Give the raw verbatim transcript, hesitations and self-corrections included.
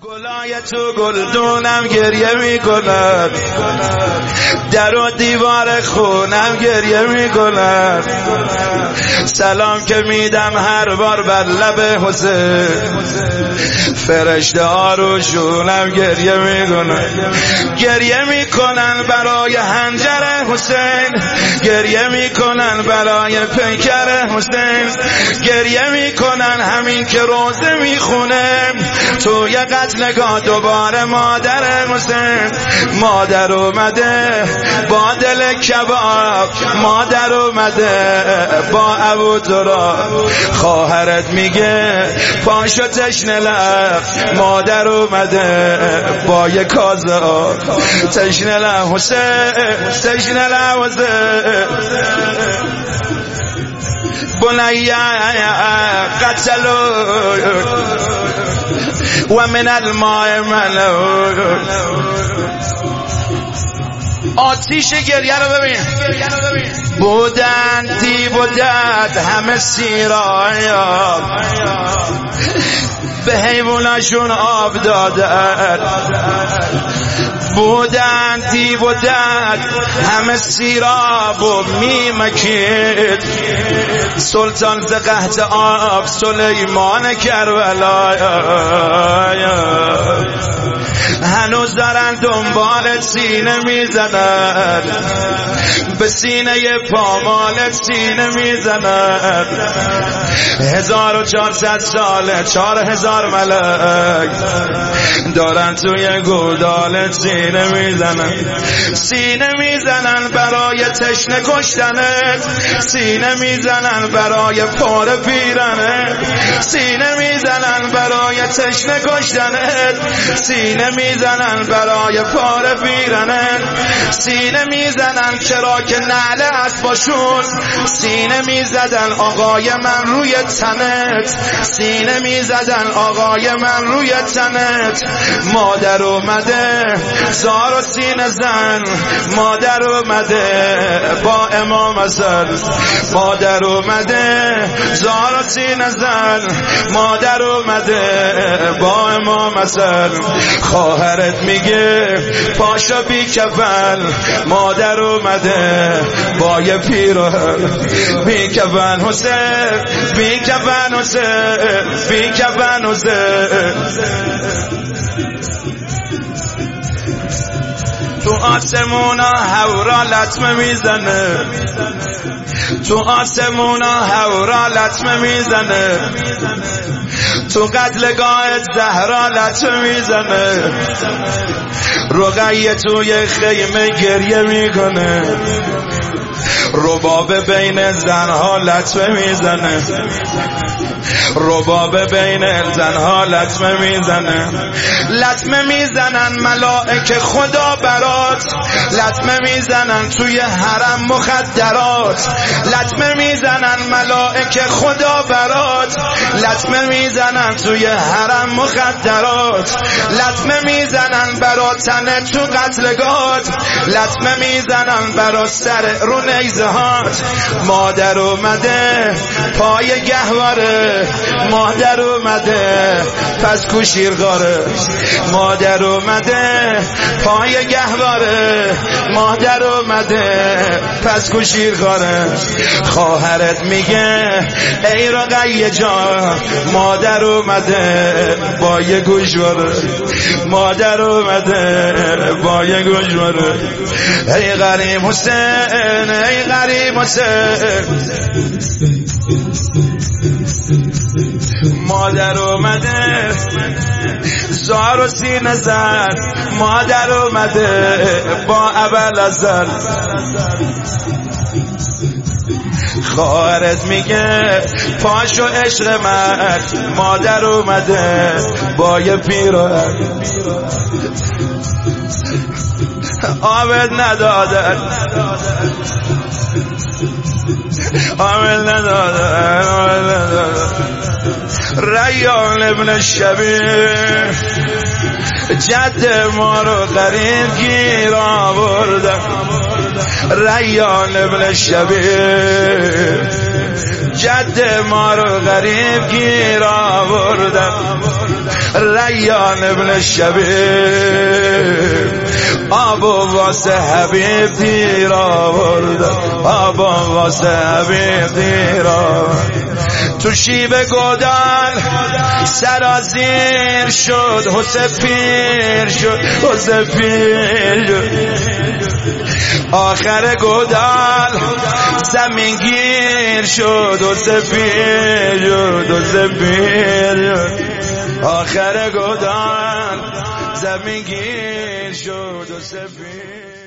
گلای تو گلدونم گریه میکنن، در و دیوار خونم گریه میکنن، سلام که میدم هر بار بر لب حسین، فرشته ها رو جونم گریه میکنن، گریه میکنن برای حنجر حسین، گریه میکنن برای پیکر حسین، گریه میکنن همین که روزه میخونه توی قتلگاه دوباره مادر حسین. مادر اومده با دل کباب، مادر اومده با ابو تراب، خواهرت میگه پاشو تشنه لب، مادر اومده با یک کازه آب، تشنه لب حسین، تشنه لب حسین. بني قتلوا ومن الماء ملوا. آتیش گریه رو ببین، بودن دی بودت همه سیرایاب، به حیوانشون آب دادن، بودن دی بودت همه سیراب و میمکید، سلطان ز قحط آب سلیمان کربلا، هنوز دارن دنبال سینه میزنن، به سینه پامالت سینه میزنن. هزار و چهارصد ساله چهار هزار ملک دارن توی گودالت سینه میزنن، سینه میزنن برای تشنه کشتنت، سینه میزنن برای پاره پیرنت، سینه میزنن برای تشنه کشتنت، سینه میزنن برای پاره پیرنت، سینه میزنن چرا که نعل اسباشون، سینه میزدن آقای من روی تنت، سینه میزدن آقای من روی تنت. مادر اومده زار و سینه زن، مادر اومده با امام حسن، مادر اومده زار و سینه زن، مادر اومده با امام حسن. خواهرت میگه پاشا بی کفن، مادر اومده با یه پیراهن، بی کفن حسین، بی کفن حسین، بی کفن حسین. تو آسمونا هورا لطمه میزنه، تو آسمونا هورا لطمه میزنه، تو قتلگاه زهرا لطمه میزنه، رقیه توی خیمه گریه میکنه، رباب بین زنها لطمه میزنه، رباب بین زنها لطمه میزنه، لطمه میزنن ملائک خدا برات، لطمه میزنن توی حرم مخدرات، لطمه میزنن ملائک خدا برات، لطمه میزنن توی حرم مخدرات، لطمه میزنن برا تنه تو قتلگات، لطمه میزنن برا سر رو نیزه هات. مادر اومده پای گهواره، مادر اومده پس کو شیرگاره، مادر اومده پای گهواره، مادر اومده پس کو شیرگاره. خواهرت میگه ای رقیه جان، مادر اومده با یه گوشواره، مادر اومده با یه گوشواره. ای غریب حسین، ای غریب حسین، مادر اومده زار و سینه زن، مادر اومده با ابوالحسن. خواهرت میگه پاشو عشق من، مادر اومده با یه پیراهن، آبت ندادن، آمل ندادن، آمل ندادن. ریان ابن شبیر جد ما رو غریب گیر آوردن، ریان ابن شبیر جد ما رو غریب گیر آوردن، ریان ابن شبیب آب و واسه حبیب دیر آورد، آب و واسه حبیب دیر آورد. تو شیب گودال سرازیر شد، حسین پیر شد، حسین پیر شد. آخر گودال زمین گیر شد، حسین پیر شد، حسین پیر شد. آخر گودال زمین گیر شد، حسین پیر